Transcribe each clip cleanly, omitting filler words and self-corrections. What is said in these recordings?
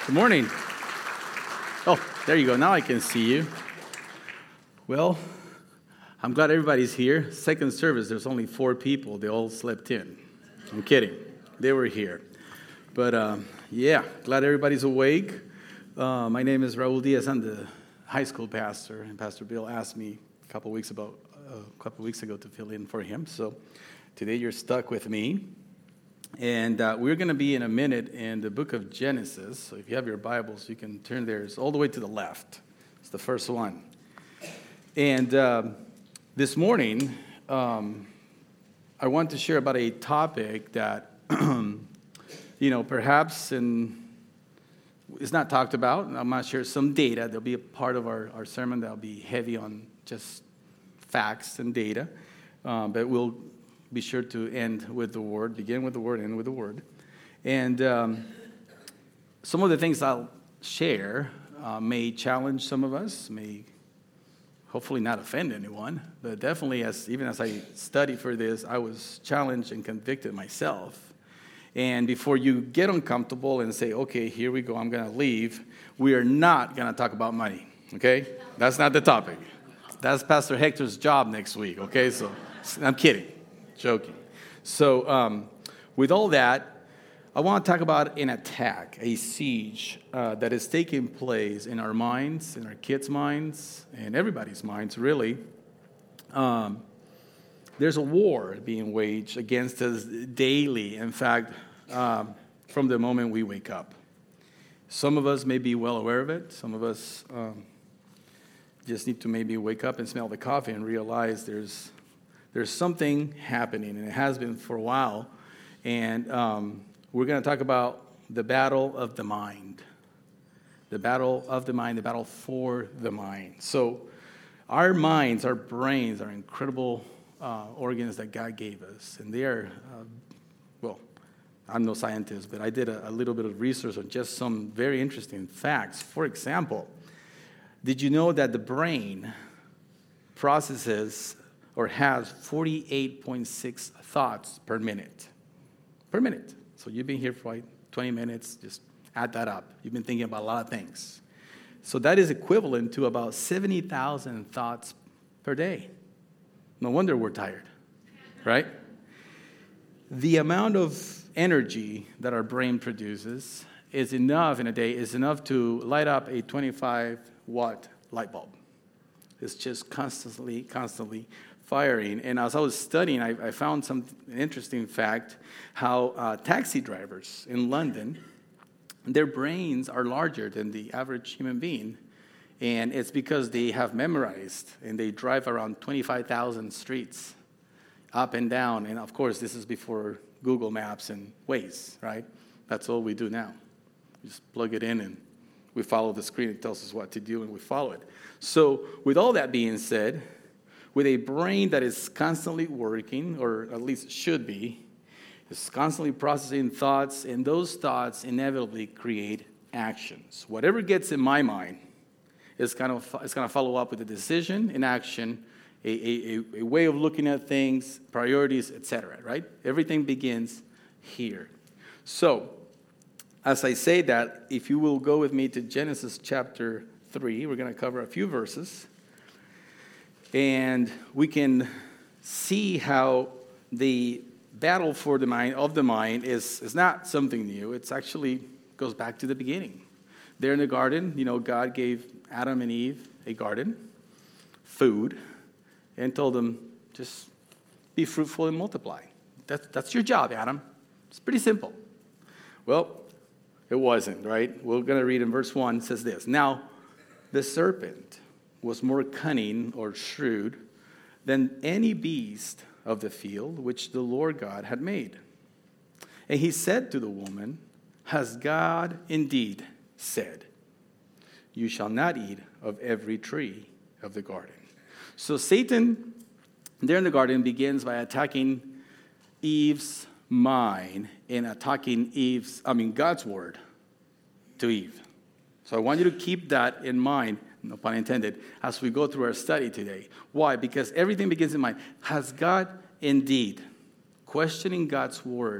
Good morning. Oh, there you go. Now I can see you. Well, I'm glad everybody's here. Second service, there's only 4 people. They all slept in. I'm kidding. They were here. But yeah, glad everybody's awake. My name is Raul Diaz. I'm the high school pastor, and Pastor Bill asked me a couple weeks ago to fill in for him. So today you're stuck with me. And we're going to be in a minute in the book of Genesis. So if you have your Bibles, you can turn there. It's all the way to the left. It's the first one. And this morning, I want to share about a topic that, perhaps is not talked about. I'm not sure. Some data. There'll be a part of our sermon that'll be heavy on just facts and data. But we'll be sure to end with the word, begin with the word, end with the word. And some of the things I'll share may challenge some of us, may hopefully not offend anyone, but definitely even as I studied for this, I was challenged and convicted myself. And before you get uncomfortable and say, okay, here we go, I'm going to leave, we are not going to talk about money, okay? That's not the topic. That's Pastor Hector's job next week, okay? So I'm kidding. Joking. So with all that, I want to talk about an attack, a siege that is taking place in our minds, in our kids' minds, and everybody's minds, really. There's a war being waged against us daily. In fact, from the moment we wake up. Some of us may be well aware of it. Some of us just need to maybe wake up and smell the coffee and realize there's something happening, and it has been for a while. And we're going to talk about the battle of the mind. The battle of the mind, the battle for the mind. So our minds, our brains are incredible organs that God gave us. And they are, I'm no scientist, but I did a little bit of research on just some very interesting facts. For example, did you know that the brain processes or has 48.6 thoughts per minute? Per minute. So you've been here for like 20 minutes, just add that up. You've been thinking about a lot of things. So that is equivalent to about 70,000 thoughts per day. No wonder we're tired, right? The amount of energy that our brain produces is enough in a day, is enough to light up a 25-watt light bulb. It's just constantly firing. And as I was studying, I found some interesting fact how taxi drivers in London, their brains are larger than the average human being. And it's because they have memorized and they drive around 25,000 streets up and down. And of course, this is before Google Maps and Waze, right? That's all we do now. We just plug it in and we follow the screen. It tells us what to do and we follow it. So with all that being said, with a brain that is constantly working, or at least should be, is constantly processing thoughts, and those thoughts inevitably create actions. Whatever gets in my mind is going to follow up with a decision, an action, a way of looking at things, priorities, etc., right? Everything begins here. So, as I say that, if you will go with me to Genesis chapter 3, we're going to cover a few verses. And we can see how the battle for the mind is not something new. It's actually goes back to the beginning. There in the garden, God gave Adam and Eve a garden, food, and told them, just be fruitful and multiply. That's your job, Adam. It's pretty simple. Well, it wasn't, right? We're going to read in verse 1, it says this. Now, the serpent was more cunning or shrewd than any beast of the field which the Lord God had made. And he said to the woman, has God indeed said, you shall not eat of every tree of the garden? So Satan, there in the garden, begins by attacking Eve's mind and attacking God's word to Eve. So I want you to keep that in mind, no pun intended, as we go through our study today. Why? Because everything begins in mind. Has God indeed, questioning God's word,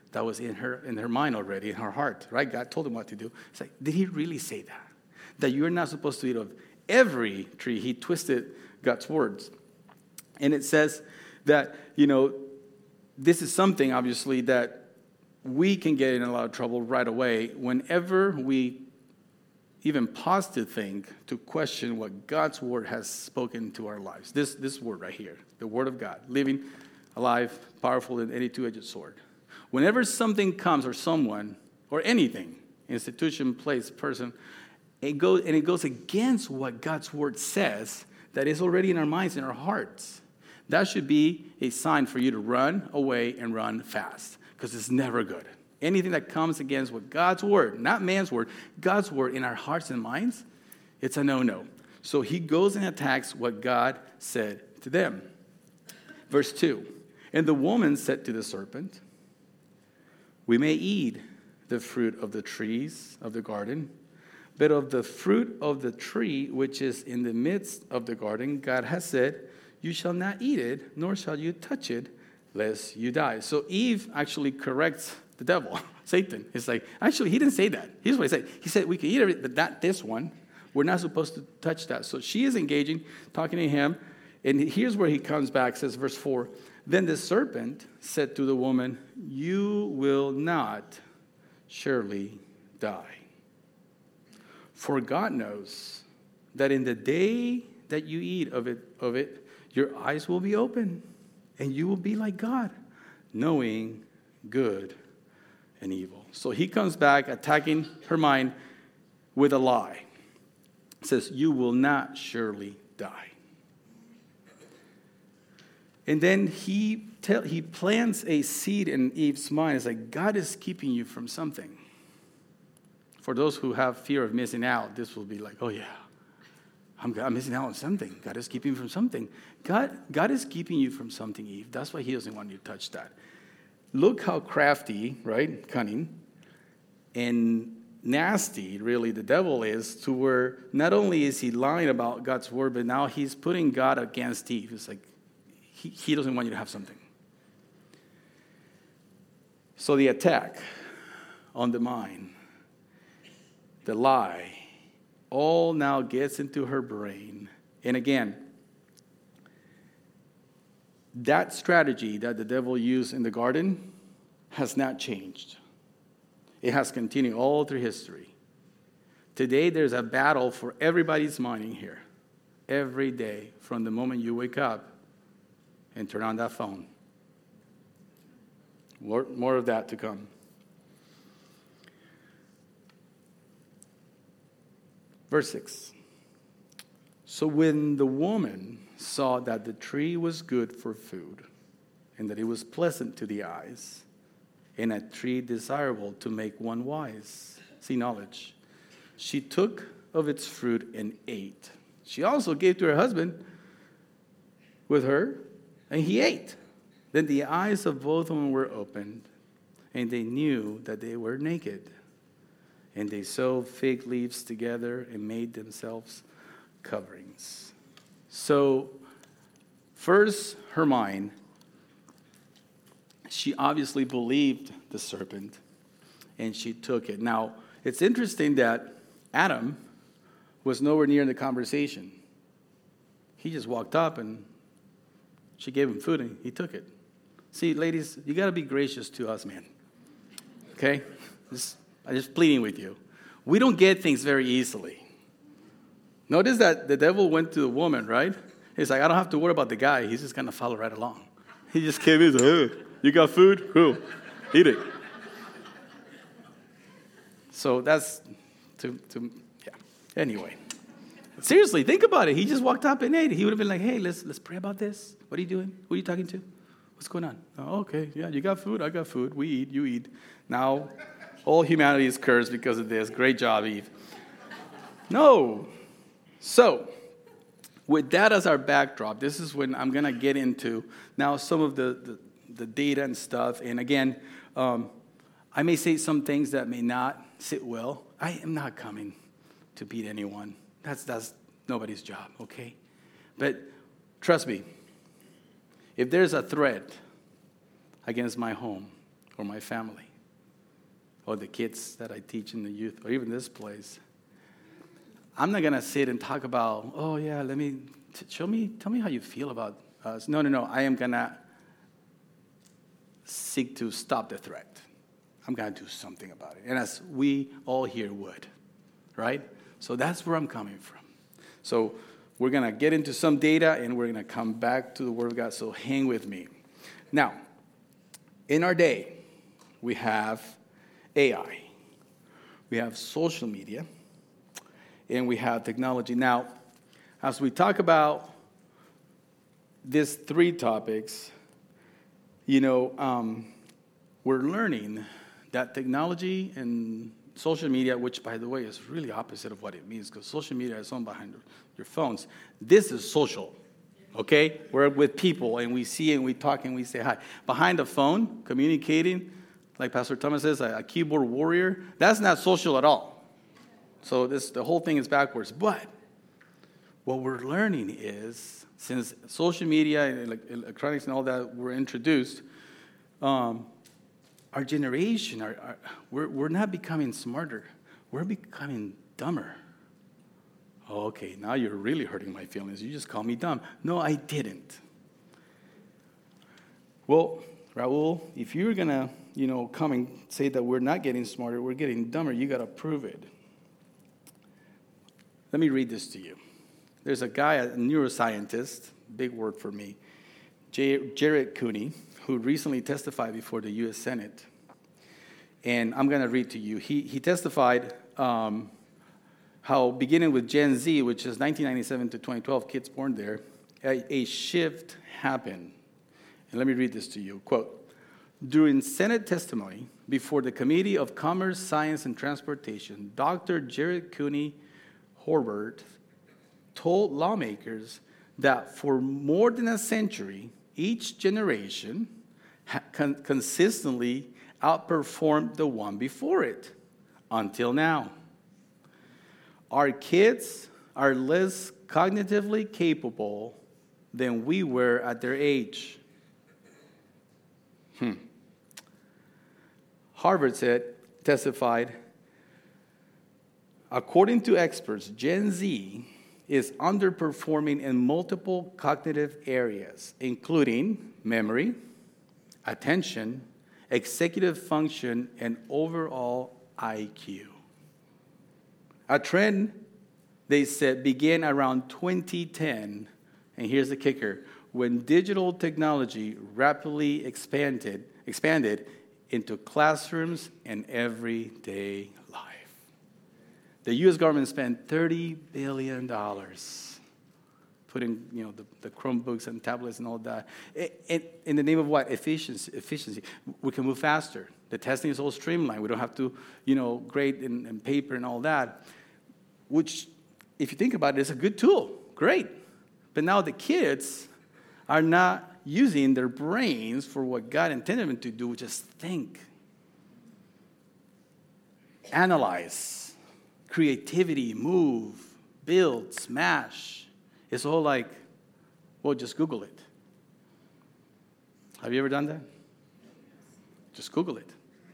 that was in her mind already, in her heart, right? God told him what to do. It's like, did he really say that? That you're not supposed to eat of every tree. He twisted God's words. And it says that, this is something, obviously, that we can get in a lot of trouble right away whenever we even pause to think, to question what God's word has spoken to our lives. This word right here, the word of God, living, alive, powerful than any two-edged sword. Whenever something comes, or someone, or anything, institution, place, person, it goes against what God's word says, that is already in our minds, in our hearts. That should be a sign for you to run away and run fast, because it's never good. Anything that comes against what God's word, not man's word, God's word in our hearts and minds, it's a no-no. So he goes and attacks what God said to them. Verse 2, and the woman said to the serpent, we may eat the fruit of the trees of the garden, but of the fruit of the tree which is in the midst of the garden, God has said, you shall not eat it, nor shall you touch it, lest you die. So Eve actually corrects the devil, Satan. It's like, actually, he didn't say that. Here's what he said. He said, we can eat it, but not this one. We're not supposed to touch that. So she is engaging, talking to him. And here's where he comes back, says verse 4, then the serpent said to the woman, you will not surely die. For God knows that in the day that you eat of it, your eyes will be open, and you will be like God, knowing good and evil. So he comes back attacking her mind with a lie. It says, you will not surely die. And then he plants a seed in Eve's mind. It's like, God is keeping you from something. For those who have fear of missing out, this will be like, oh yeah, I'm missing out on something. God is keeping me from something. God is keeping you from something, Eve. That's why he doesn't want you to touch that. Look how crafty, right, cunning, and nasty, really, the devil is, to where not only is he lying about God's word, but now he's putting God against Eve. It's like he doesn't want you to have something. So the attack on the mind, the lie, all now gets into her brain. And again, that strategy that the devil used in the garden has not changed. It has continued all through history. Today, there's a battle for everybody's mind in here. Every day, from the moment you wake up and turn on that phone. More of that to come. Verse 6. So when the woman saw that the tree was good for food, and that it was pleasant to the eyes, and a tree desirable to make one wise, see knowledge, she took of its fruit and ate. She also gave to her husband with her, and he ate. Then the eyes of both of them were opened, and they knew that they were naked. And they sewed fig leaves together and made themselves coverings. So, first, her mind, she obviously believed the serpent, and she took it. Now, it's interesting that Adam was nowhere near in the conversation. He just walked up, and she gave him food, and he took it. See, ladies, you got to be gracious to us, man. Okay? I'm just pleading with you. We don't get things very easily. Notice that the devil went to the woman, right? He's like, I don't have to worry about the guy. He's just going to follow right along. He just came in and said, hey, you got food? Cool. Eat it. So that's, yeah. Anyway. Seriously, think about it. He just walked up and ate. He would have been like, hey, let's pray about this. What are you doing? Who are you talking to? What's going on? Oh, okay. Yeah, you got food. I got food. We eat. You eat. Now, all humanity is cursed because of this. Great job, Eve. No. So, with that as our backdrop, this is when I'm going to get into now some of the data and stuff. And again, I may say some things that may not sit well. I am not coming to beat anyone. That's nobody's job, okay? But trust me, if there's a threat against my home for my family, or the kids that I teach in the youth, or even this place. I'm not going to sit and talk about, oh, yeah, tell me how you feel about us. No. I am going to seek to stop the threat. I'm going to do something about it. And as we all here would, right? So that's where I'm coming from. So we're going to get into some data, and we're going to come back to the Word of God. So hang with me. Now, in our day, we have AI. We have social media. And we have technology. Now, as we talk about these three topics, we're learning that technology and social media, which, by the way, is really opposite of what it means, because social media is on behind your phones. This is social, okay? We're with people, and we see and we talk and we say hi. Behind the phone, communicating, like Pastor Thomas says, a keyboard warrior, that's not social at all. So the whole thing is backwards. But what we're learning is, since social media and electronics and all that were introduced, our generation, we're not becoming smarter. We're becoming dumber. Oh, okay, now you're really hurting my feelings. You just call me dumb. No, I didn't. Well, Raul, if you're going to, come and say that we're not getting smarter, we're getting dumber, you got to prove it. Let me read this to you. There's a guy, a neuroscientist, big word for me, Jared Cooney, who recently testified before the U.S. Senate. And I'm going to read to you. He testified how, beginning with Gen Z, which is 1997 to 2012, kids born there, a shift happened. And let me read this to you. Quote, during Senate testimony before the Committee of Commerce, Science, and Transportation, Dr. Jared Cooney Horvath told lawmakers that for more than a century, each generation consistently outperformed the one before it, until now. Our kids are less cognitively capable than we were at their age. Harvard testified, according to experts, Gen Z is underperforming in multiple cognitive areas, including memory, attention, executive function, and overall IQ. A trend, they said, began around 2010, and here's the kicker, when digital technology rapidly expanded into classrooms and everyday life. The U.S. government spent $30 billion putting, the Chromebooks and tablets and all that. In the name of what? Efficiency. We can move faster. The testing is all streamlined. We don't have to, grade and paper and all that, which, if you think about it, is a good tool. Great. But now the kids are not using their brains for what God intended them to do, which is think, analyze, creativity, move, build, smash. It's all like, well, just Google it. Have you ever done that? Just Google it.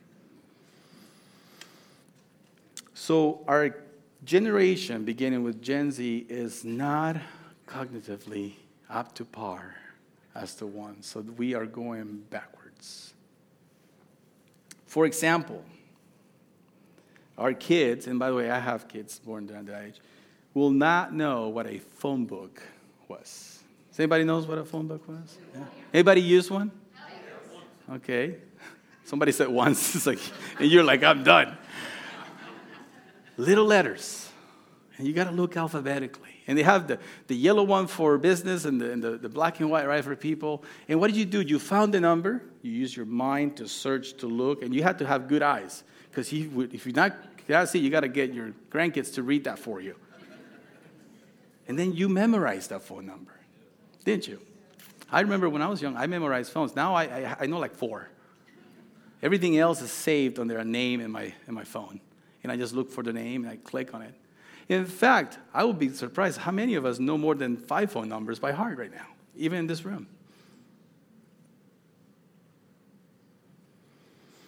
So our generation, beginning with Gen Z, is not cognitively up to par as the one. So we are going backwards. For example, our kids, and by the way, I have kids born during that age, will not know what a phone book was. Does anybody knows what a phone book was? Yeah. Anybody use one? Okay. Somebody said once, it's like, and you're like, I'm done. Little letters. And you got to look alphabetically. And they have the yellow one for business and the black and white, right, for people. And what did? You found the number. You use your mind to search, to look, and you have to have good eyes. Because if you're not see, you got to get your grandkids to read that for you. And then you memorize that phone number, didn't you? I remember when I was young, I memorized phones. Now I know like 4. Everything else is saved under a name in my phone. And I just look for the name and I click on it. In fact, I would be surprised how many of us know more than 5 phone numbers by heart right now, even in this room.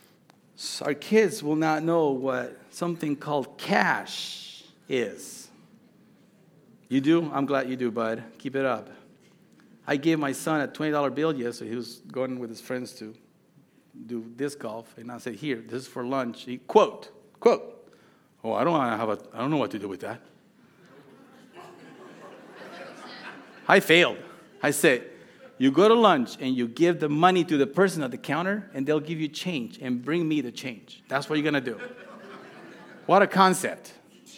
So our kids will not know what something called cash is. You do? I'm glad you do, bud. Keep it up. I gave my son a $20 bill yesterday. He was going with his friends to do disc golf, and I said, "Here, this is for lunch." He quote. Oh, I don't know what to do with that. I failed. I said, "You go to lunch and you give the money to the person at the counter, and they'll give you change, and bring me the change. That's what you're gonna do." What a concept.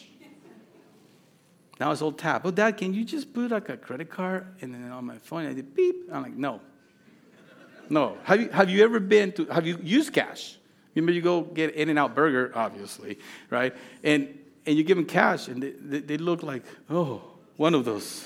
Now it's all tap. "Oh, Dad, can you just put like a credit card?" And then on my phone, I did beep. I'm like, no. Have you used cash? Remember, you go get In-N-Out Burger, obviously, right? And you give them cash, and they look like, oh, one of those.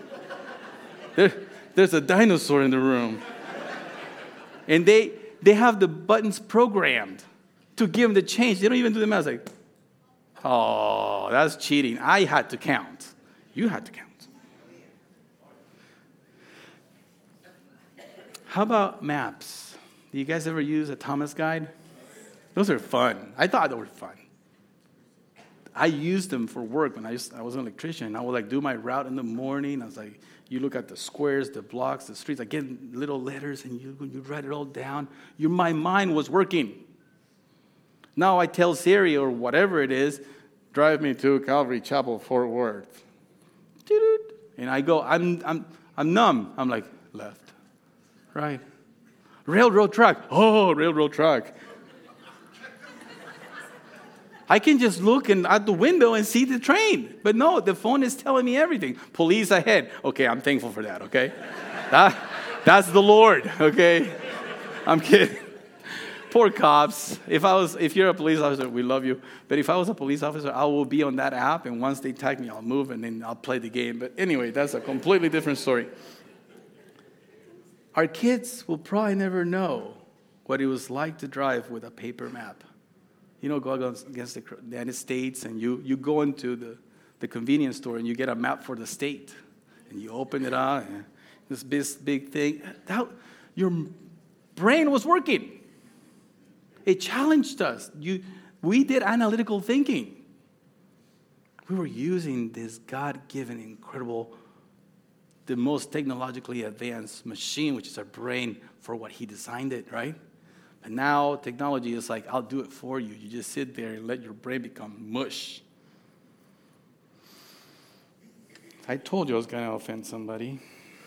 There's a dinosaur in the room. And they have the buttons programmed to give them the change. They don't even do the math. It's like, oh, that's cheating. I had to count. You had to count. How about maps? Do you guys ever use a Thomas guide? Those are fun. I thought they were fun. I used them for work when I was an electrician. I would like do my route in the morning. I was like, you look at the squares, the blocks, the streets. I get little letters, and you write it all down. My mind was working. Now I tell Siri or whatever it is, drive me to Calvary Chapel, Fort Worth. And I go, I'm numb. I'm like, left, right, railroad track. Oh, railroad track. I can just look out the window and see the train. But no, the phone is telling me everything. Police ahead. Okay, I'm thankful for that, okay? That's the Lord, okay? I'm kidding. Poor cops. If you're a police officer, we love you. But if I was a police officer, I will be on that app, and once they tag me, I'll move, and then I'll play the game. But anyway, that's a completely different story. Our kids will probably never know what it was like to drive with a paper map. You know, go against the United States, and you go into the convenience store, and you get a map for the state, and you open it up, and this big thing. Your brain was working. It challenged us. We did analytical thinking. We were using this God-given, incredible, the most technologically advanced machine, which is our brain, for what he designed it, right? And now technology is like, I'll do it for you. You just sit there and let your brain become mush. I told you I was going to offend somebody.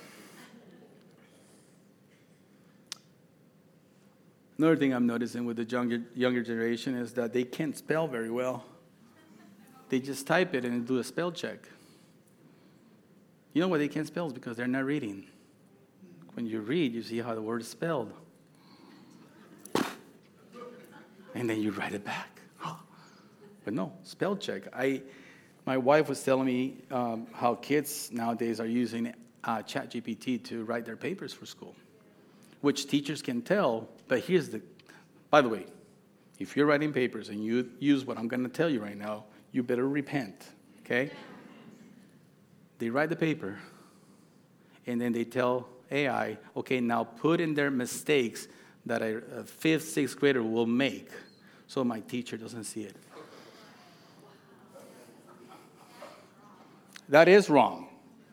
Another thing I'm noticing with the younger generation is that they can't spell very well. They just type it and do a spell check. You know why they can't spell? Is because they're not reading. When you read, you see how the word is spelled. And then you write it back. But no, spell check. My wife was telling me how kids nowadays are using ChatGPT to write their papers for school, which teachers can tell. But by the way, if you're writing papers and you use what I'm going to tell you right now, you better repent, okay? They write the paper, and then they tell AI, okay, now put in their mistakes that a 5th, 6th grader will make, so my teacher doesn't see it. That is wrong.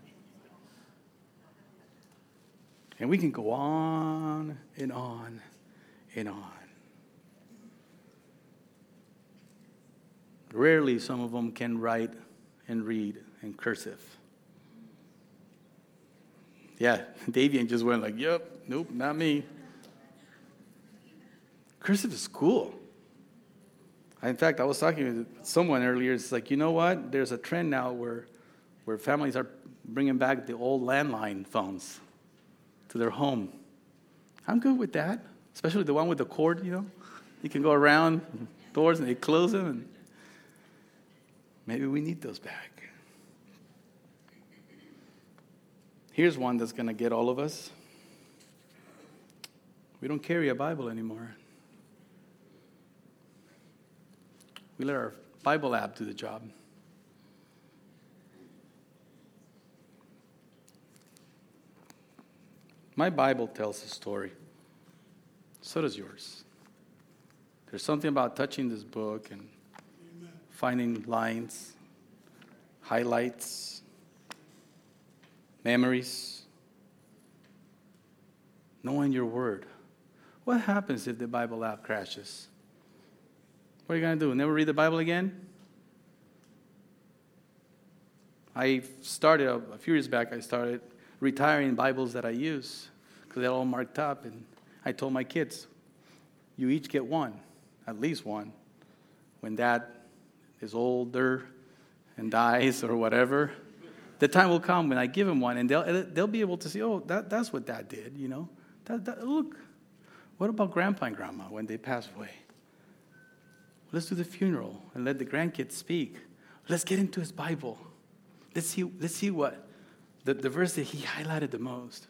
And we can go on and on and on. Rarely some of them can write and read in cursive. Yeah, Davian just went like, yep, nope, not me. Cursive is cool. In fact, I was talking with someone earlier. It's like, you know what? There's a trend now where families are bringing back the old landline phones to their home. I'm good with that, especially the one with the cord, you know. You can go around doors and they close them. And maybe we need those back. Here's one that's going to get all of us. We don't carry a Bible anymore. We let our Bible app do the job. My Bible tells a story. So does yours. There's something about touching this book and finding lines, highlights, memories, knowing your word. What happens if the Bible app crashes? What are you going to do? Never read the Bible again? I started, a few years back, I started retiring Bibles that I use because they're all marked up. And I told my kids, you each get one, at least one. When Dad is older and dies or whatever, the time will come when I give him one, and they'll be able to see, oh, that's what Dad did, you know. Look, what about Grandpa and Grandma when they pass away? Let's do the funeral and let the grandkids speak. Let's get into his Bible. Let's see what the verse that he highlighted the most.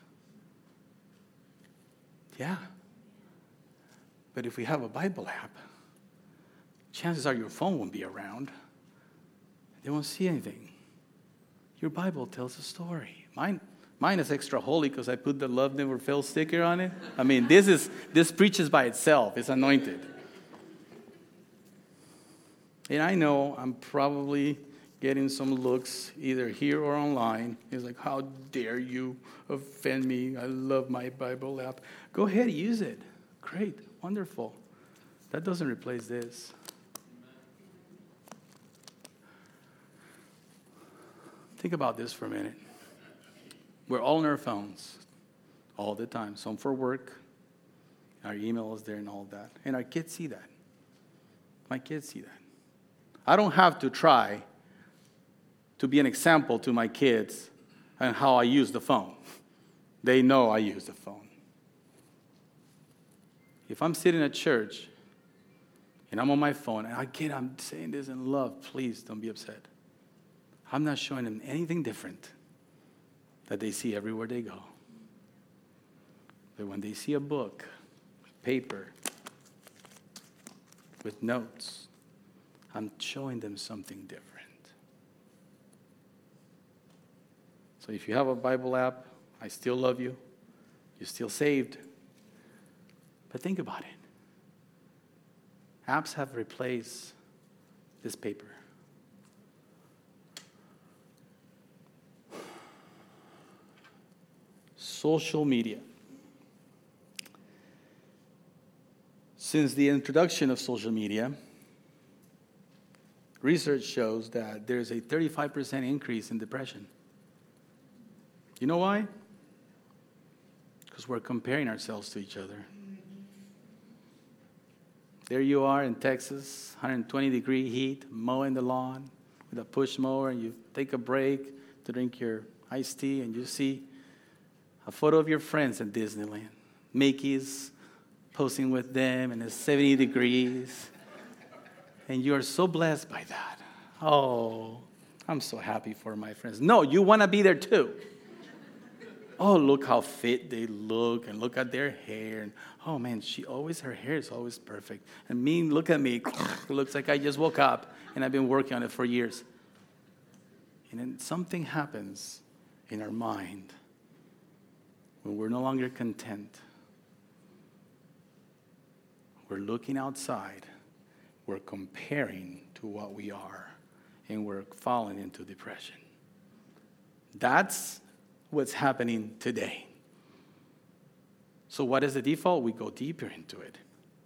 Yeah. But if we have a Bible app, chances are your phone won't be around. They won't see anything. Your Bible tells a story. Mine is extra holy because I put the Love Never Fails sticker on it. I mean, this preaches by itself. It's anointed. And I know I'm probably getting some looks either here or online. It's like, how dare you offend me? I love my Bible app. Go ahead, use it. Great, wonderful. That doesn't replace this. Think about this for a minute. We're all on our phones all the time. Some for work. Our email is there and all that. And our kids see that. My kids see that. I don't have to try to be an example to my kids on how I use the phone. They know I use the phone. If I'm sitting at church and I'm on my phone, and I'm saying this in love, please don't be upset. I'm not showing them anything different that they see everywhere they go. But when they see a book, paper, with notes, I'm showing them something different. So if you have a Bible app, I still love you. You're still saved. But think about it. Apps have replaced this paper. Social media. Since the introduction of social media, research shows that there's a 35% increase in depression. You know why? Because we're comparing ourselves to each other. There you are in Texas, 120-degree heat, mowing the lawn with a push mower, and you take a break to drink your iced tea, and you see a photo of your friends at Disneyland. Mickey's posing with them, and it's 70 degrees. And you are so blessed by that. Oh, I'm so happy for my friends. No, you want to be there too. Oh, look how fit they look, and look at their hair. And oh man, her hair is always perfect. And me, look at me. It looks like I just woke up and I've been working on it for years. And then something happens in our mind when we're no longer content. We're looking outside. We're comparing to what we are, and we're falling into depression. That's what's happening today. So what is the default? We go deeper into it.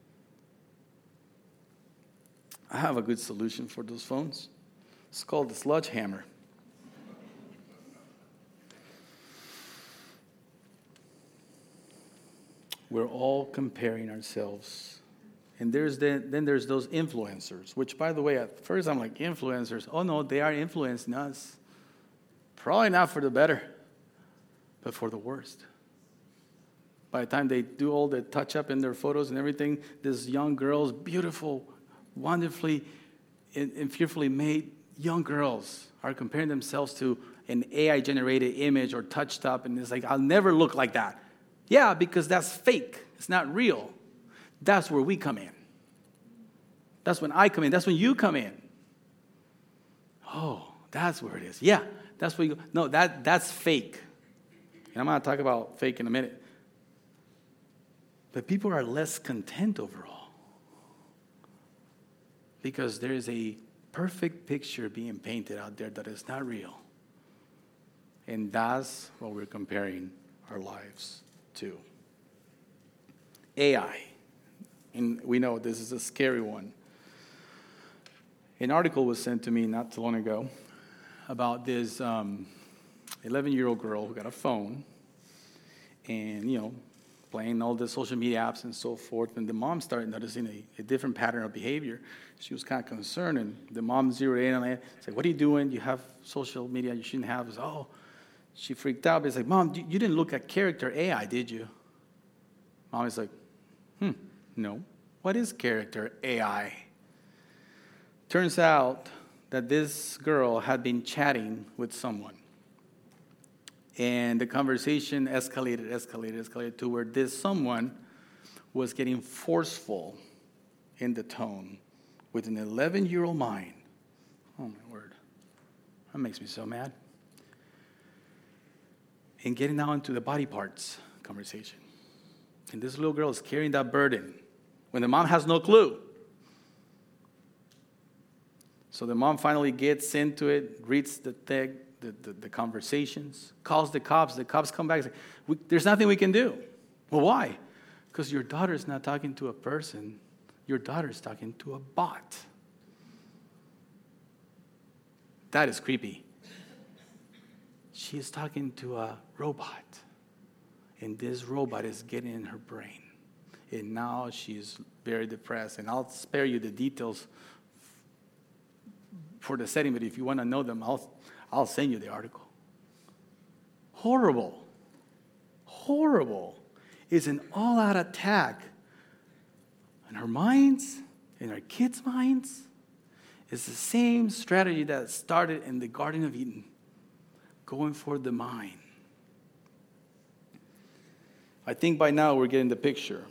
I have a good solution for those phones. It's called the sludge hammer. We're all comparing ourselves. And then there's those influencers, which, by the way, at first I'm like, influencers? Oh, no, they are influencing us. Probably not for the better, but for the worst. By the time they do all the touch-up in their photos and everything, these young girls, beautiful, wonderfully and fearfully made young girls are comparing themselves to an AI-generated image or touched up, and it's like, I'll never look like that. Yeah, because that's fake. It's not real. That's where we come in. That's when I come in. That's when you come in. Oh, that's where it is. Yeah, that's where you go. No, that's fake. And I'm going to talk about fake in a minute. But people are less content overall. because there is a perfect picture being painted out there that is not real. And that's what we're comparing our lives to. AI. And we know this is a scary one. An article was sent to me not too long ago about this 11-year-old girl who got a phone and, playing all the social media apps and so forth. And the mom started noticing a different pattern of behavior. She was kind of concerned, and the mom zeroed in on it. Said, "What are you doing? You have social media you shouldn't have." She freaked out. But it's like, "Mom, you didn't look at character AI, did you?" Mom is like, "No. What is character AI?" Turns out that this girl had been chatting with someone. And the conversation escalated to where this someone was getting forceful in the tone with an 11-year-old mind. Oh, my word. That makes me so mad. And getting now into the body parts conversation. And this little girl is carrying that burden when the mom has no clue. So the mom finally gets into it, reads the conversations, calls the cops. The cops come back and say, "There's nothing we can do." Well, why? Because your daughter's not talking to a person. Your daughter's talking to a bot. That is creepy. She is talking to a robot. And this robot is getting in her brain. And now she's very depressed. And I'll spare you the details for the setting, but if you want to know them, I'll send you the article. Horrible. It's an all-out attack on our minds, in our kids' minds. It's the same strategy that started in the Garden of Eden, going for the mind. I think by now we're getting the picture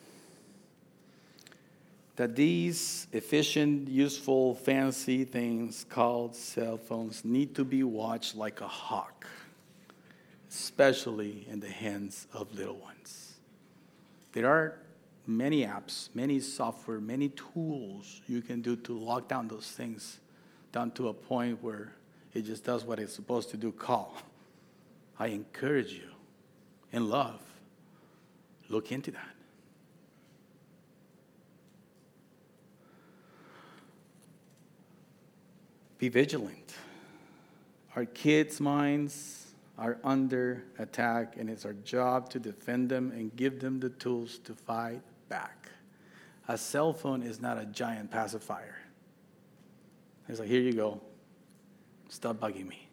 that these efficient, useful, fancy things called cell phones need to be watched like a hawk, especially in the hands of little ones. There are many apps, many software, many tools you can do to lock down those things down to a point where it just does what it's supposed to do, call. I encourage you in love, look into that. Be vigilant. Our kids' minds are under attack, and it's our job to defend them and give them the tools to fight back. A cell phone is not a giant pacifier. It's like, here you go. Stop bugging me.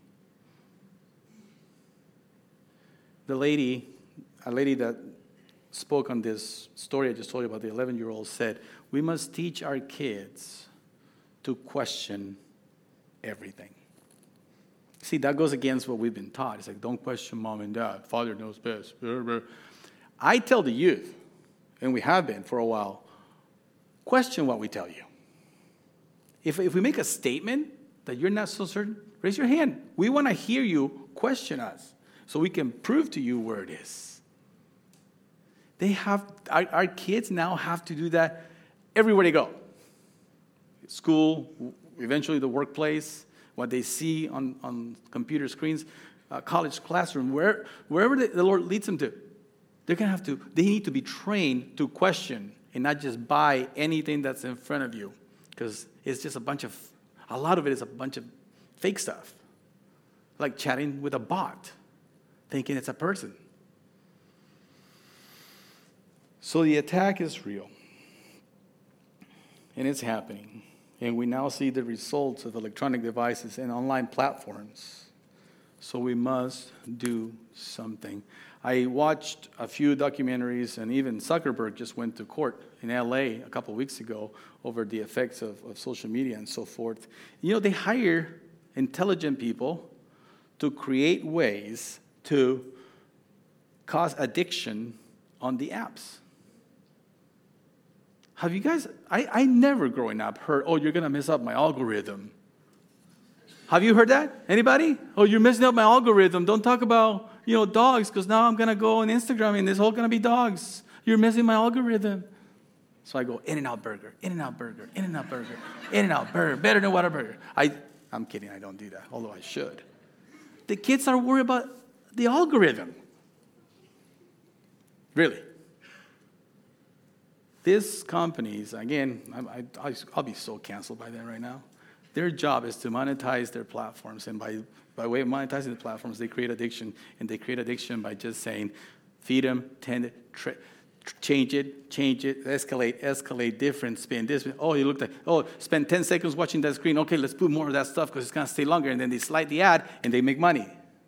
A lady that spoke on this story I just told you about, the 11-year-old, said, "We must teach our kids to question everything." See, that goes against what we've been taught. It's like, don't question mom and dad. Father knows best. I tell the youth, and we have been for a while, question what we tell you. If we make a statement that you're not so certain, raise your hand. We want to hear you question us so we can prove to you where it is. Our kids now have to do that everywhere they go. School, eventually the workplace, what they see on computer screens, college classroom, wherever the Lord leads them to, they need to be trained to question and not just buy anything that's in front of you, because it's just a lot of it is a bunch of fake stuff, like chatting with a bot, thinking it's a person. So the attack is real, and it's happening. And we now see the results of electronic devices and online platforms. So we must do something. I watched a few documentaries, and even Zuckerberg just went to court in LA a couple of weeks ago over the effects of social media and so forth. They hire intelligent people to create ways to cause addiction on the apps. Have you guys, I never growing up heard, "Oh, you're going to mess up my algorithm." Have you heard that? Anybody? "Oh, you're messing up my algorithm. Don't talk about, dogs, because now I'm going to go on Instagram and it's all going to be dogs. You're messing my algorithm." So I go, In-N-Out Burger, In-N-Out Burger, In-N-Out Burger, In-N-Out Burger, better than Whataburger. I'm kidding, I don't do that, although I should. The kids are worried about the algorithm. Really. These companies, again, I'll be so canceled by them right now. Their job is to monetize their platforms, and by way of monetizing the platforms, they create addiction, and they create addiction by just saying, feed them, tend it, change it, escalate, different, spin this. Oh, you look like, spend 10 seconds watching that screen. Okay, let's put more of that stuff because it's going to stay longer. And then they slide the ad, and they make money.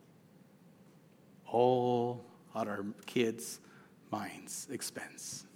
All at our kids' minds' expense.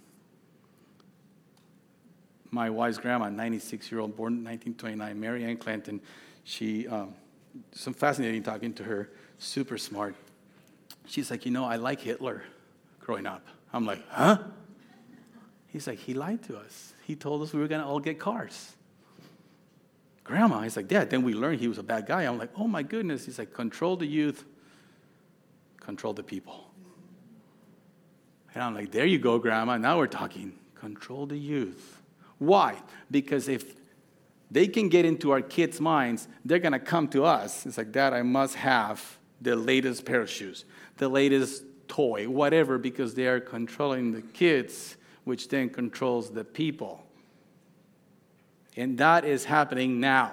My wife's grandma, 96-year-old, born in 1929, Mary Ann Clanton, she, some fascinating talking to her, super smart. She's like, I like Hitler growing up. I'm like, huh? He's like, he lied to us. He told us we were going to all get cars. Grandma, he's like, Dad, then we learned he was a bad guy. I'm like, oh my goodness. He's like, control the youth, control the people. And I'm like, there you go, Grandma. Now we're talking. Control the youth. Why? Because if they can get into our kids' minds, they're going to come to us. It's like, Dad, I must have the latest pair of shoes, the latest toy, whatever, because they are controlling the kids, which then controls the people. And that is happening now.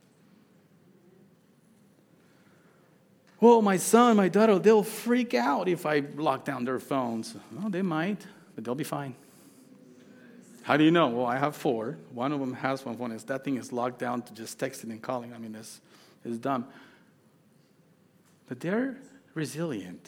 Well, my son, my daughter, they'll freak out if I lock down their phones. Well, they might, but they'll be fine. How do you know? Well, I have 4. One of them has one phone. That thing is locked down to just texting and calling. I mean, it's dumb. But they're resilient.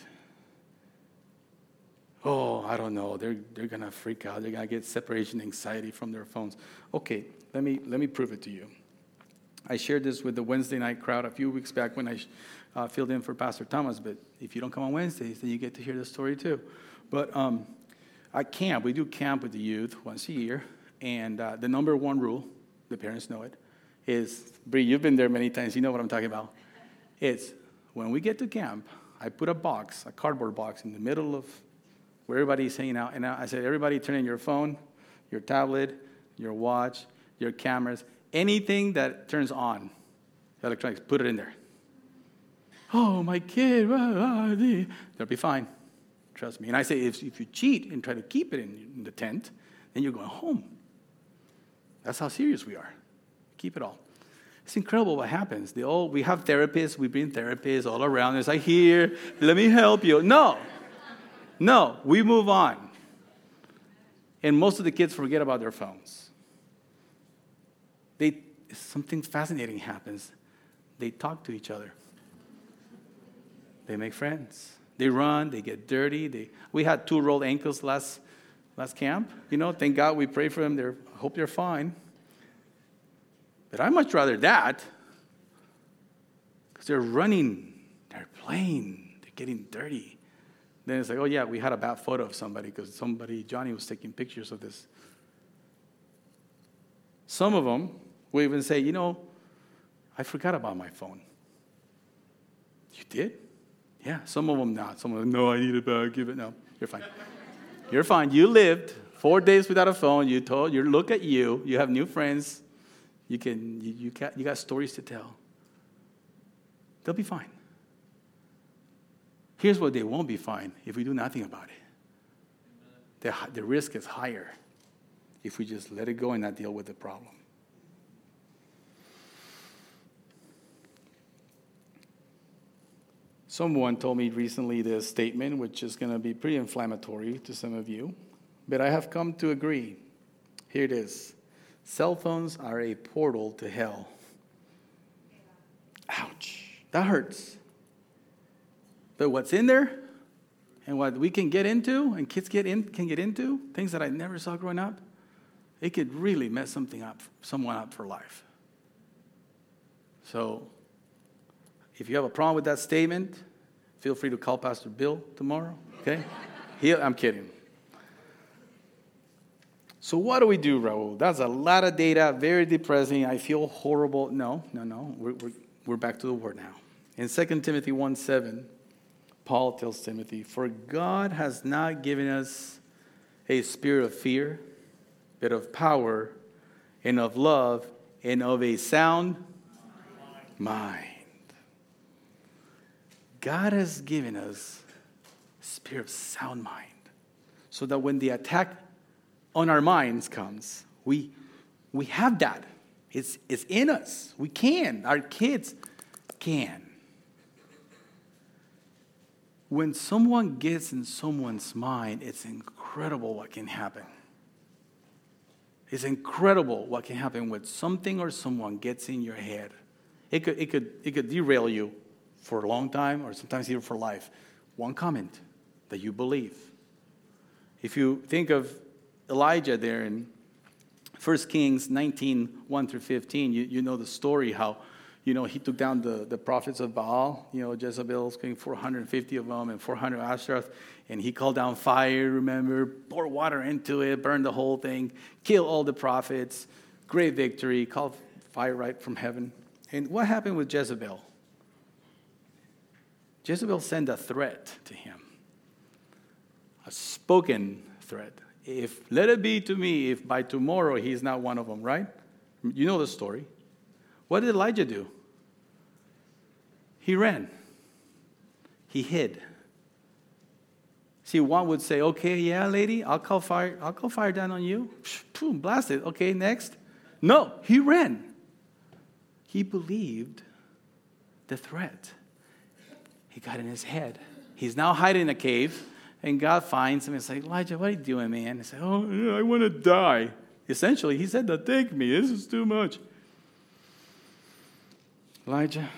Oh, I don't know. They're going to freak out. They're going to get separation anxiety from their phones. Okay, let me prove it to you. I shared this with the Wednesday night crowd a few weeks back when I filled in for Pastor Thomas. But if you don't come on Wednesdays, then you get to hear the story too. But at camp, we do camp with the youth once a year, and the number one rule, the parents know it, is, Bree, you've been there many times, you know what I'm talking about. It's when we get to camp, I put a cardboard box in the middle of where everybody's hanging out, and I said, everybody turn in your phone, your tablet, your watch, your cameras, anything that turns on electronics, put it in there. Oh, my kid, they'll be fine. Trust me. And I say, if you cheat and try to keep it in the tent, then you're going home. That's how serious we are. Keep it all. It's incredible what happens. We have therapists. We bring therapists all around. It's like, here, let me help you. No, we move on. And most of the kids forget about their phones. Something fascinating happens. They talk to each other. They make friends. They run, they get dirty. We had 2 rolled ankles last camp. Thank God we prayed for them. I hope they're fine. But I'd much rather that, because they're running, they're playing, they're getting dirty. Then it's like, oh yeah, we had a bad photo of somebody because Johnny was taking pictures of this. Some of them will even say, I forgot about my phone. You did? Yeah, some of them not. Some of them, no, I need it back, give it. No, you're fine. You're fine. You lived 4 days without a phone. You look at you. You have new friends. You got stories to tell. They'll be fine. Here's what they won't be fine if we do nothing about it. The risk is higher if we just let it go and not deal with the problem. Someone told me recently this statement, which is going to be pretty inflammatory to some of you, but I have come to agree. Here it is. Cell phones are a portal to hell. Ouch. That hurts. But what's in there and what we can get into and kids can get into, things that I never saw growing up, it could really mess someone up for life. So if you have a problem with that statement, feel free to call Pastor Bill tomorrow, okay? I'm kidding. So what do we do, Raul? That's a lot of data, very depressing. I feel horrible. No. We're back to the Word now. In 2 Timothy 1:7, Paul tells Timothy, for God has not given us a spirit of fear, but of power and of love and of a sound mind. God has given us a spirit of sound mind so that when the attack on our minds comes, we have that. It's in us. We can. Our kids can. When someone gets in someone's mind, it's incredible what can happen. It's incredible what can happen when something or someone gets in your head. It could derail you for a long time or sometimes even for life. One comment that you believe. If you think of Elijah there in 1 Kings 19, 1 through 15, you know the story how, he took down the prophets of Baal. Jezebel's getting 450 of them and 400 Ashtaroth. And he called down fire, remember, pour water into it, burn the whole thing, kill all the prophets. Great victory, called fire right from heaven. And what happened with Jezebel? Jezebel sent a threat to him, a spoken threat. Let it be to me if by tomorrow he's not one of them, right? You know the story. What did Elijah do? He ran. He hid. See, one would say, okay, yeah, lady, I'll call fire down on you. Boom, blast it. Okay, next. No, he ran. He believed the threat. He got in his head. He's now hiding in a cave, and God finds him and says, Elijah, what are you doing, man? He said, I want to die. Essentially, he said, take me. This is too much. Elijah,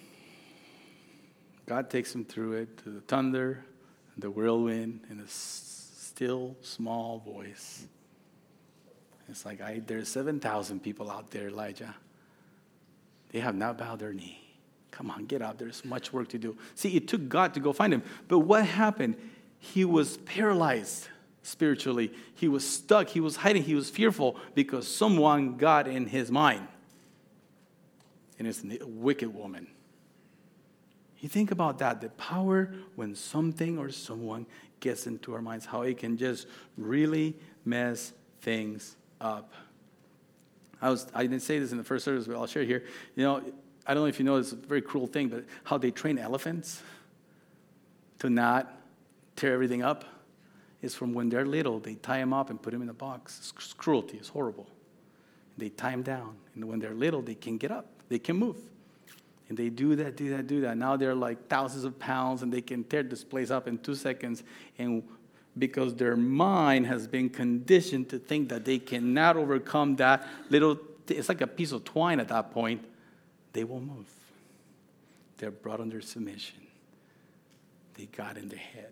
God takes him through it to the thunder, the whirlwind, and a still, small voice. It's like, there's 7,000 people out there, Elijah. They have not bowed their knee. Come on, get out. There's much work to do. See, it took God to go find him. But what happened? He was paralyzed spiritually. He was stuck. He was hiding. He was fearful because someone got in his mind. And it's a wicked woman. You think about that, the power when something or someone gets into our minds, how it can just really mess things up. I didn't say this in the first service, but I'll share it here. I don't know if you know, it's a very cruel thing, but how they train elephants to not tear everything up is from when they're little, they tie them up and put them in a box. It's cruelty. It's horrible. They tie them down. And when they're little, they can get up. They can move. And they do that. Now they're like thousands of pounds, and they can tear this place up in 2 seconds. And because their mind has been conditioned to think that they cannot overcome that little, it's like a piece of twine at that point, they won't move. They're brought under submission. They got in their head.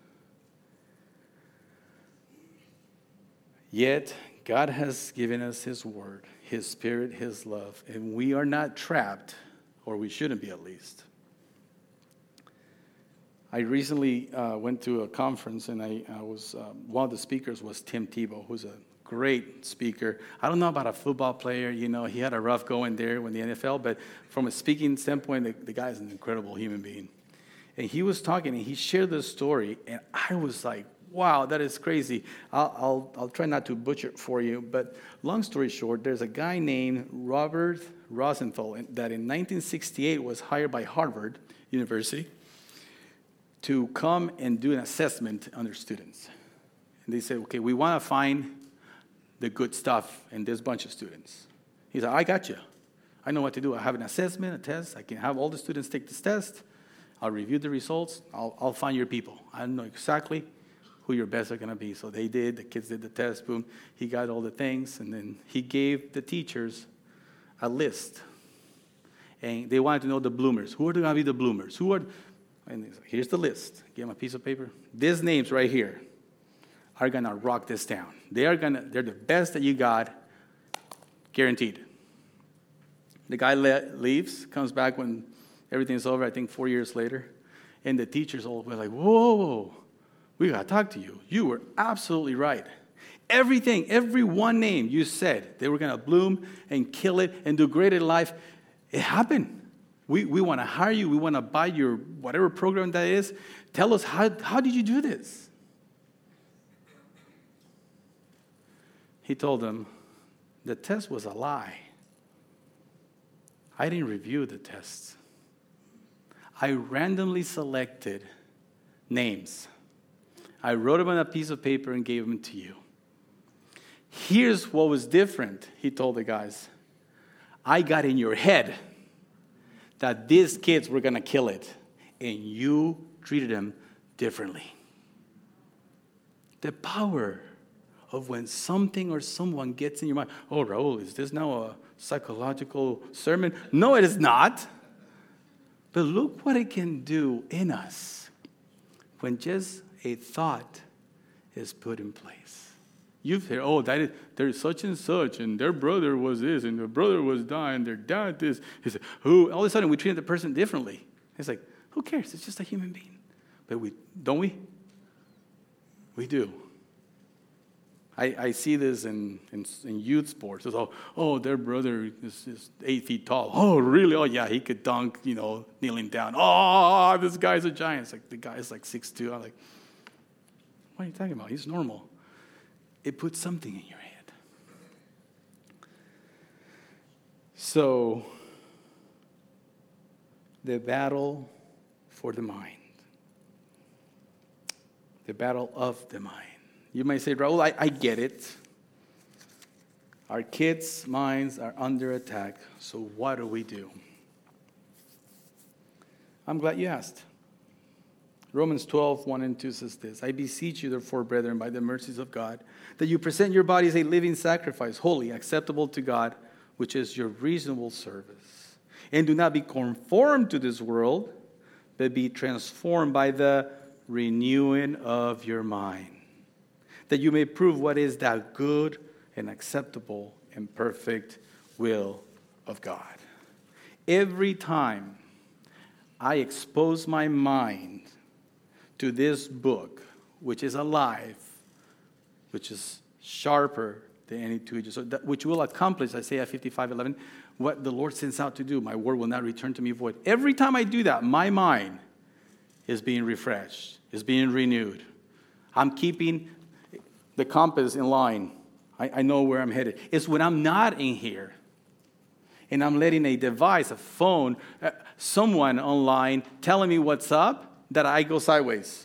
Yet, God has given us His Word, His Spirit, His love, and we are not trapped, or we shouldn't be at least. I recently went to a conference, and I was one of the speakers was Tim Tebow, who's a great speaker. I don't know about a football player. He had a rough going there when the NFL, but from a speaking standpoint, the guy is an incredible human being. And he was talking, and he shared this story, and I was like, wow, that is crazy. I'll try not to butcher it for you, but long story short, there's a guy named Robert Rosenthal that in 1968 was hired by Harvard University to come and do an assessment on their students. And they said, okay, we want to find the good stuff in this bunch of students. He said, I got you. I know what to do. I have an assessment, a test. I can have all the students take this test. I'll review the results. I'll find your people. I know exactly who your best are going to be. So they did. The kids did the test. Boom. He got all the things. And then he gave the teachers a list. And they wanted to know the bloomers. Who are going to be the bloomers? And he's like, here's the list. Give them a piece of paper. These names right here are going to rock this down. They're the best that you got, guaranteed. The guy leaves, comes back when everything's over, I think 4 years later. And the teachers all were like, whoa, we got to talk to you. You were absolutely right. Everything, every one name you said, they were going to bloom and kill it and do great in life. It happened. We want to hire you. We want to buy your whatever program that is. Tell us, how did you do this? he told them, the test was a lie. I didn't review the tests. I randomly selected names. I wrote them on a piece of paper and gave them to you. Here's what was different, he told the guys. I got in your head that these kids were going to kill it, and you treated them differently. The power of when something or someone gets in your mind. Oh, Raul, is this now a psychological sermon? No, it is not. But look what it can do in us when just a thought is put in place. You've heard, oh, there's such and such, and their brother was this, and their brother was dying, their dad this. He said, who? All of a sudden, we treat the person differently. It's like, who cares? It's just a human being. But don't we? We do. I see this in youth sports. It's their brother is 8 feet tall. Oh, really? Oh, yeah, he could dunk, kneeling down. Oh, this guy's a giant. It's like the guy's like 6'2". I'm like, what are you talking about? He's normal. It puts something in your head. So, the battle for the mind. The battle of the mind. You may say, Raul, I get it. Our kids' minds are under attack, so what do we do? I'm glad you asked. Romans 12, 1 and 2 says this, I beseech you, therefore, brethren, by the mercies of God, that you present your bodies a living sacrifice, holy, acceptable to God, which is your reasonable service. And do not be conformed to this world, but be transformed by the renewing of your mind, that you may prove what is that good and acceptable and perfect will of God. Every time I expose my mind to this book, which is alive, which is sharper than any two-edged sword, which will accomplish, Isaiah 55:11, what the Lord sends out to do. My word will not return to me void. Every time I do that, my mind is being refreshed, is being renewed. I'm keeping the compass in line. I know where I'm headed. It's when I'm not in here and I'm letting a device, a phone, someone online telling me what's up, that I go sideways.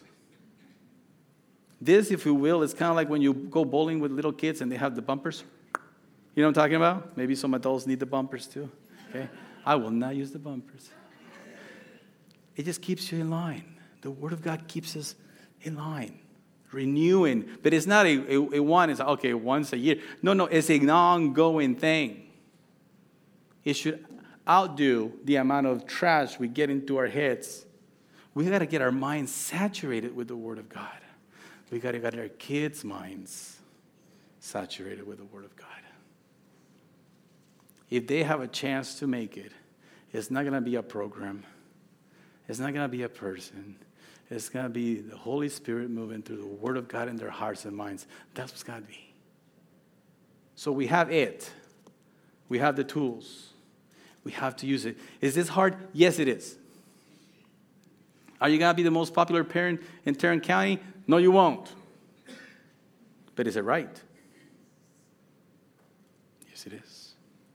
This, if you will, is kind of like when you go bowling with little kids and they have the bumpers. You know what I'm talking about? Maybe some adults need the bumpers too. Okay? I will not use the bumpers. It just keeps you in line. The Word of God keeps us in line. Renewing. But it's not a one, it's okay, once a year. No, it's an ongoing thing. It should outdo the amount of trash we get into our heads. We got to get our minds saturated with the Word of God. We got to get our kids' minds saturated with the Word of God. If they have a chance to make it, it's not going to be a program. It's not going to be a person. It's going to be the Holy Spirit moving through the Word of God in their hearts and minds. That's what's going to be. So we have it. We have the tools. We have to use it. Is this hard? Yes, it is. Are you going to be the most popular parent in Tarrant County? No, you won't. But is it right? Yes, it is.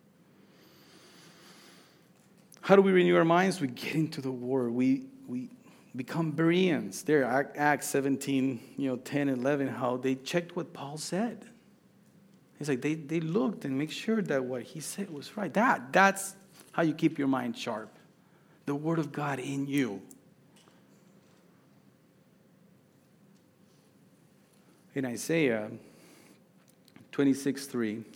How do we renew our minds? We get into the Word. We become Bereans. There, Acts 17, 10, 11, how they checked what Paul said. It's like they looked and make sure that what he said was right. That's how you keep your mind sharp. The Word of God in you. In Isaiah 26:3, it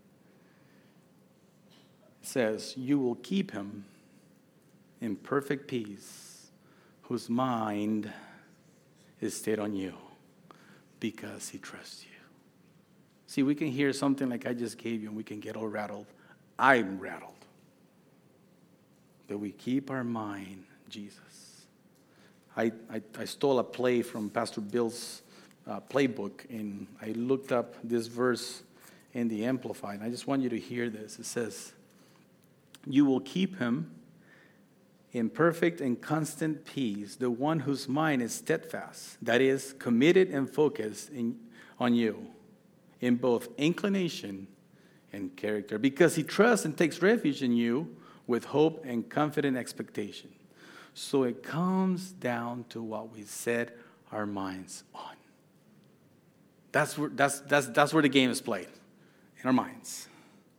says, you will keep him in perfect peace, whose mind is stayed on you, because he trusts you. See, we can hear something like I just gave you, and we can get all rattled. I'm rattled. But we keep our mind Jesus. I stole a play from Pastor Bill's playbook, and I looked up this verse in the Amplified, and I just want you to hear this. It says, you will keep him in perfect and constant peace, the one whose mind is steadfast, that is, committed and focused on you. in both inclination and character, because he trusts and takes refuge in you with hope and confident expectation. So it comes down to what we set our minds on. That's where the game is played, in our minds.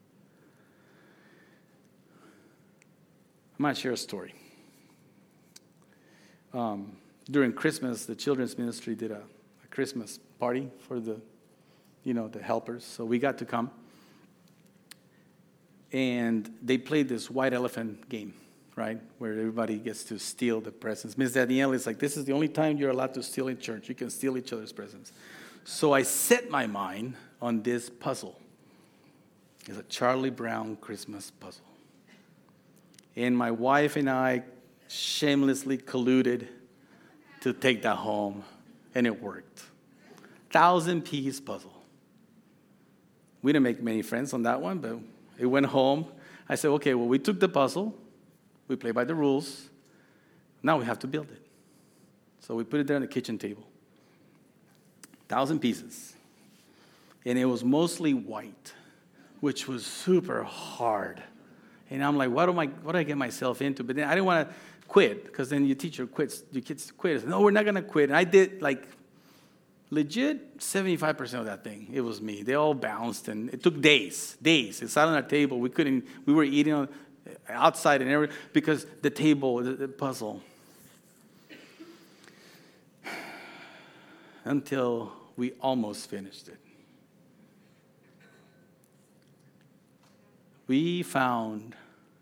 I might share a story. During Christmas, the children's ministry did a Christmas party for the helpers. So we got to come. And they played this white elephant game, right? Where everybody gets to steal the presents. Miss Danielle is like, this is the only time you're allowed to steal in church. You can steal each other's presents. So I set my mind on this puzzle. It's a Charlie Brown Christmas puzzle. And my wife and I shamelessly colluded to take that home. And it worked. 1,000-piece puzzle. We didn't make many friends on that one, but it went home. I said, okay, well, we took the puzzle. We played by the rules. Now we have to build it. So we put it there on the kitchen table. 1,000 pieces. And it was mostly white, which was super hard. And I'm like, what do I get myself into? But then I didn't want to quit, because then your teacher quits. Your kids quit. I said, no, we're not going to quit. And I did legit 75% of that thing. It was me. They all bounced, and it took days. It sat on our table. We were eating outside and everything, because the table, the puzzle. Until we almost finished it. We found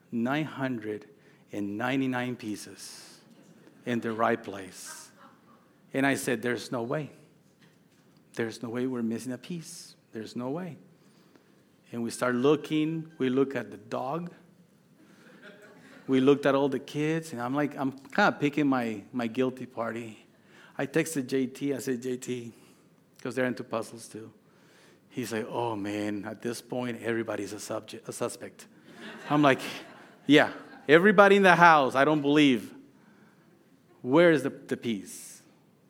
999 pieces in the right place. And I said, there's no way. There's no way we're missing a piece. There's no way. And we start looking. We look at the dog. We looked at all the kids. And I'm kind of picking my guilty party. I texted JT. I said, JT, because they're into puzzles too. He's like, oh, man, at this point, everybody's a suspect. I'm like, yeah, everybody in the house, I don't believe. Where is the piece?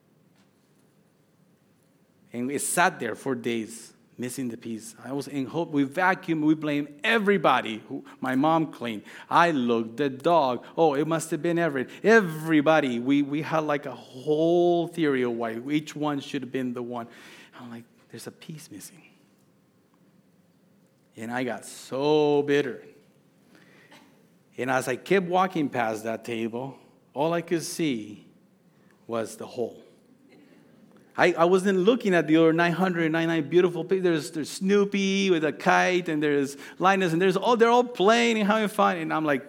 And it sat there for days, missing the piece. I was in hope. We vacuumed. We blamed everybody. My mom cleaned. I looked. The dog. Oh, it must have been Everett. Everybody. We had like a whole theory of why each one should have been the one. I'm like, there's a piece missing. And I got so bitter. And as I kept walking past that table, all I could see was the hole. I wasn't looking at the other 999 beautiful pictures. There's Snoopy with a kite, and there's Linus, and they're all playing and having fun. And I'm like,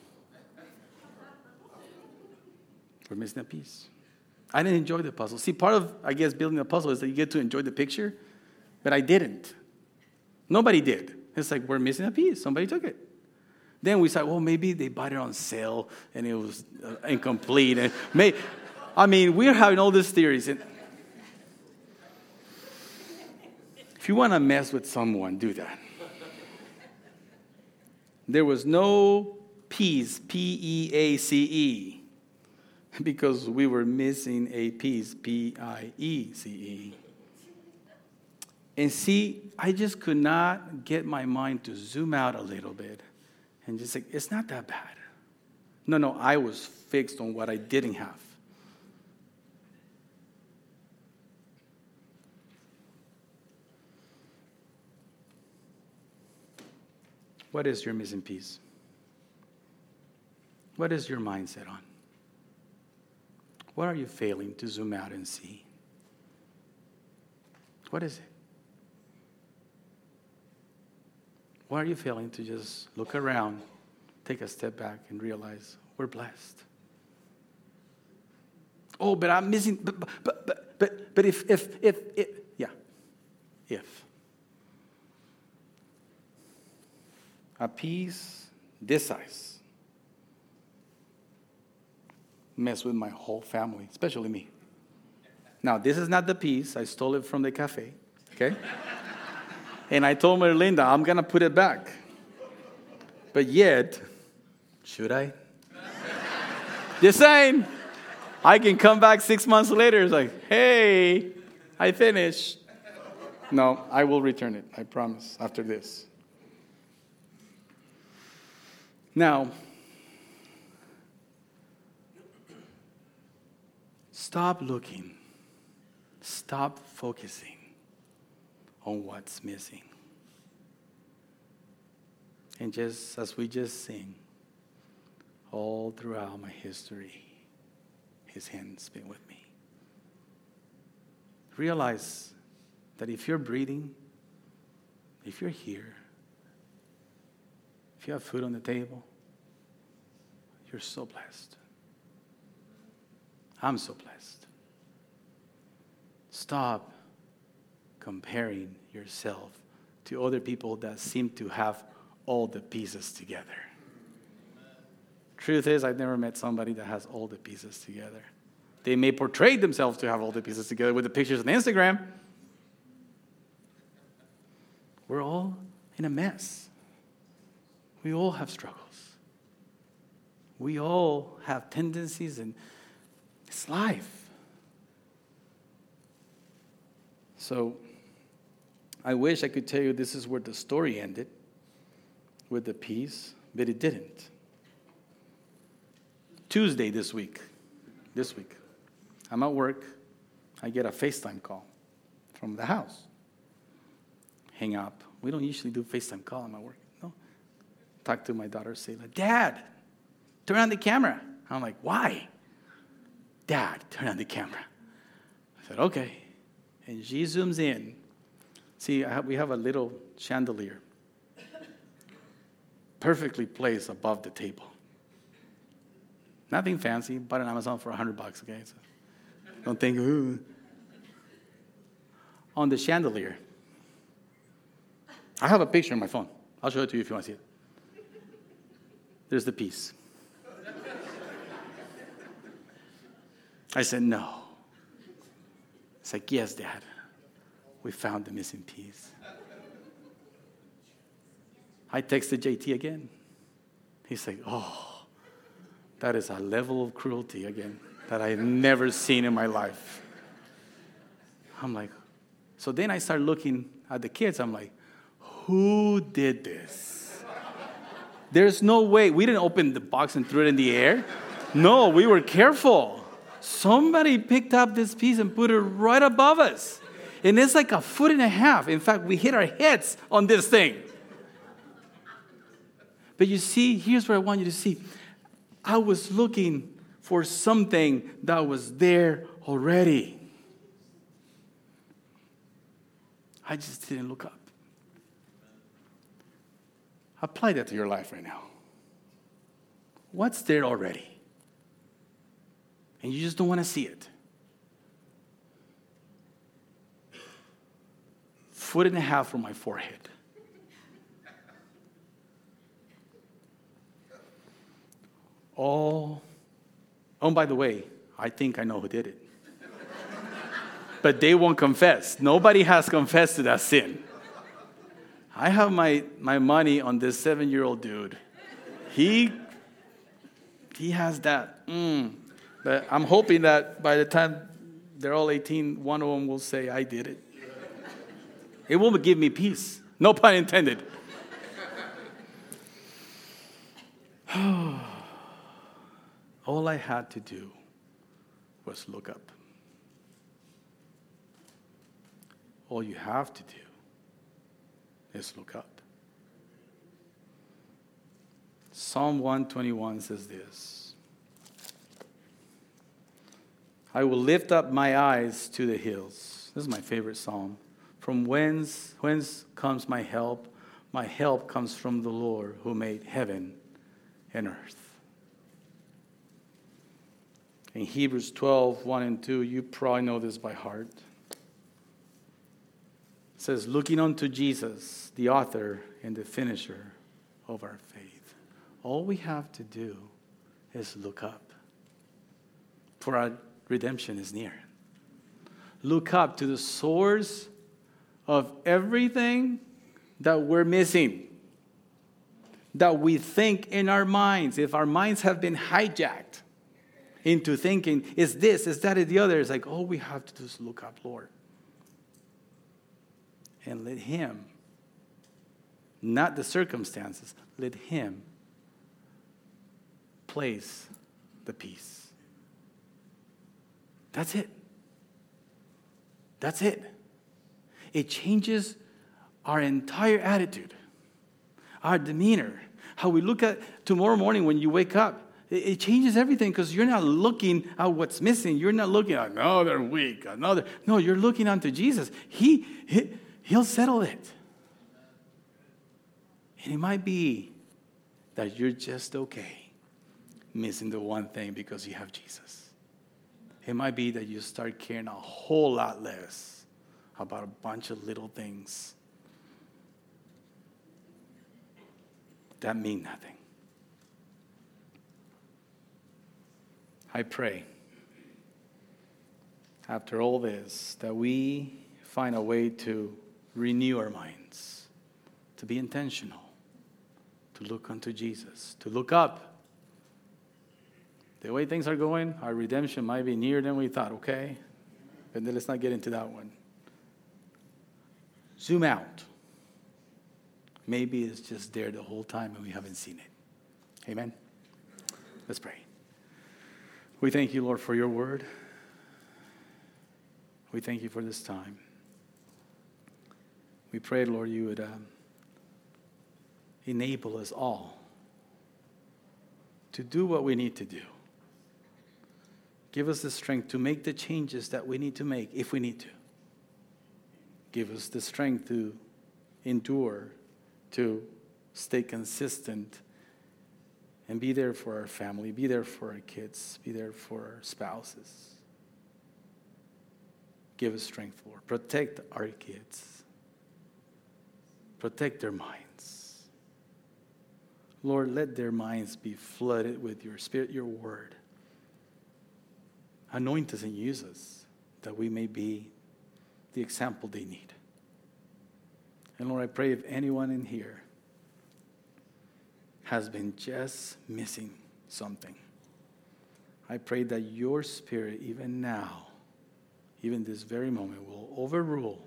we're missing a piece. I didn't enjoy the puzzle. See, part of, I guess, building a puzzle is that you get to enjoy the picture, but I didn't. Nobody did. It's like, we're missing a piece. Somebody took it. Then we said, well, maybe they bought it on sale, and it was incomplete. And we're having all these theories. And if you want to mess with someone, do that. There was no piece, P-E-A-C-E, because we were missing a piece, P-I-E-C-E. And see, I just could not get my mind to zoom out a little bit and just say, it's not that bad. No, I was fixed on what I didn't have. What is your missing piece? What is your mindset on? What are you failing to zoom out and see? What is it? Why are you failing to just look around, take a step back, and realize we're blessed? Oh, but I'm missing. But if. A piece this size mess with my whole family, especially me. Now, this is not the piece. I stole it from the cafe, okay? And I told Linda, I'm going to put it back. But yet, should I? Just saying. I can come back 6 months later. It's like, hey, I finished. No, I will return it, I promise, after this. Now, stop looking. Stop focusing on what's missing. And just as we just sing, all throughout my history, His hand's been with me. Realize that if you're breathing, if you're here, if you have food on the table, you're so blessed. I'm so blessed. Stop comparing yourself to other people that seem to have all the pieces together. Truth is, I've never met somebody that has all the pieces together. They may portray themselves to have all the pieces together with the pictures on Instagram. We're all in a mess. We all have struggles. We all have tendencies, and it's life. So I wish I could tell you this is where the story ended, with the peace, but it didn't. Tuesday this week, I'm at work. I get a FaceTime call from the house. Hang up. We don't usually do FaceTime call at my work. No. Talk to my daughter, say, like, Dad, turn on the camera. I'm like, why? Dad, turn on the camera. I said, okay. And she zooms in. See, we have a little chandelier perfectly placed above the table. Nothing fancy, bought on Amazon for $100, okay? So don't think, ooh. On the chandelier, I have a picture on my phone. I'll show it to you if you want to see it. There's the piece. I said, no. It's like, yes, Dad. We found the missing piece. I texted JT again. He's like, oh, that is a level of cruelty again that I've never seen in my life. I'm like, so then I start looking at the kids. I'm like, who did this? There's no way. We didn't open the box and threw it in the air. No, we were careful. Somebody picked up this piece and put it right above us. And it's like 1.5 feet. In fact, we hit our heads on this thing. But you see, here's what I want you to see. I was looking for something that was there already. I just didn't look up. Apply that to your life right now. What's there already? And you just don't want to see it. 1.5 feet from my forehead. Oh, by the way, I think I know who did it. But they won't confess. Nobody has confessed to that sin. I have my money on this 7-year-old dude. He has that. But I'm hoping that by the time they're all 18, one of them will say, I did it. It will give me peace. No pun intended. All I had to do was look up. All you have to do is look up. Psalm 121 says this. I will lift up my eyes to the hills. This is my favorite psalm. From whence comes my help? My help comes from the Lord who made heaven and earth. In Hebrews 12, 1 and 2, you probably know this by heart. It says, looking unto Jesus, the author and the finisher of our faith. All we have to do is look up, for our redemption is near. Look up to the source of everything that we're missing, that we think in our minds. If our minds have been hijacked into thinking, is this, is that, is the other, it's like, all we have to do is look up, Lord. and let Him, not the circumstances, let Him place the peace. That's it. That's it. It changes our entire attitude, our demeanor, how we look at tomorrow morning when you wake up. It changes everything because you're not looking at what's missing. You're not looking at another week, another. No, you're looking onto Jesus. He'll settle it. And it might be that you're just okay missing the one thing because you have Jesus. It might be that you start caring a whole lot less about a bunch of little things that mean nothing. I pray, after all this, that we find a way to renew our minds, to be intentional, to look unto Jesus, to look up. The way things are going, our redemption might be nearer than we thought, okay? But then let's not get into that one. Zoom out. Maybe it's just there the whole time and we haven't seen it. Amen? Let's pray. We thank you, Lord, for your word. We thank you for this time. We pray, Lord, you would enable us all to do what we need to do. Give us the strength to make the changes that we need to make if we need to. Give us the strength to endure, to stay consistent, and be there for our family, be there for our kids, be there for our spouses. Give us strength, Lord. Protect our kids. Protect their minds. Lord, let their minds be flooded with your Spirit, your word. Anoint us and use us that we may be the example they need. And Lord, I pray if anyone in here has been just missing something, I pray that your Spirit, even now, even this very moment, will overrule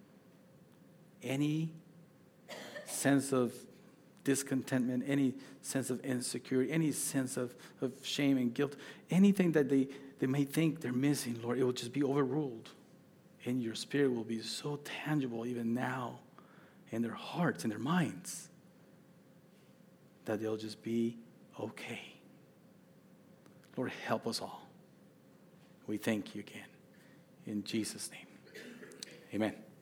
any sense of discontentment, any sense of insecurity, any sense of shame and guilt, anything that they may think they're missing, Lord, it will just be overruled. And your Spirit will be so tangible even now in their hearts, in their minds, that they'll just be okay. Lord, help us all. We thank you again. In Jesus' name, amen.